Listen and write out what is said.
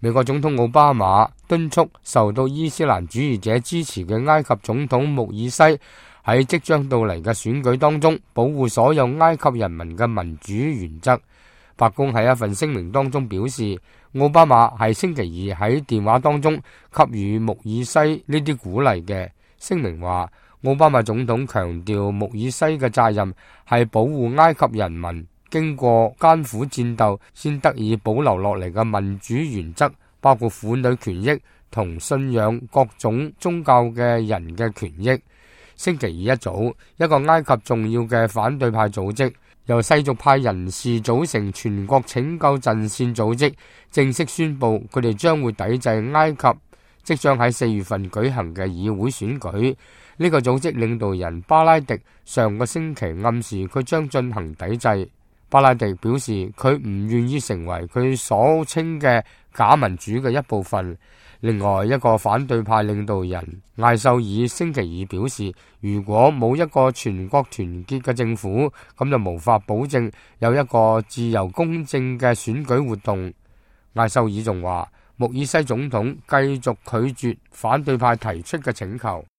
美國總統奧巴馬敦促受到伊斯蘭主義者支持嘅埃及總統穆爾西喺即將到嚟嘅選舉當中保護所有埃及人民嘅民主原則。白宮喺一份聲明當中表示，奧巴馬係星期二喺電話當中給予穆爾西呢啲鼓勵嘅。聲明話，奧巴馬總統強調穆爾西嘅責任係保護埃及人民經過艱苦戰鬥先得以保留落嚟嘅民主原則，包括婦女權益同信仰各種宗教嘅人嘅權益。星期二一早，一個埃及重要嘅反對派組織由世俗派人士組成全國拯救陣線組織正式宣布，佢哋將會抵制埃及即將喺4月份舉行嘅議會選舉。呢個組織領導人巴拉迪上個星期暗示佢將進行抵制。巴拉迪表示佢唔願意成為佢所稱嘅假民主嘅一部分。另外一個反對派領導人艾秀爾星期二表示，如果冇一個全國團結嘅政府，咁就無法保證有一個自由公正嘅選舉活動。艾秀爾仲話，穆爾西總統繼續拒絕反對派提出嘅請求。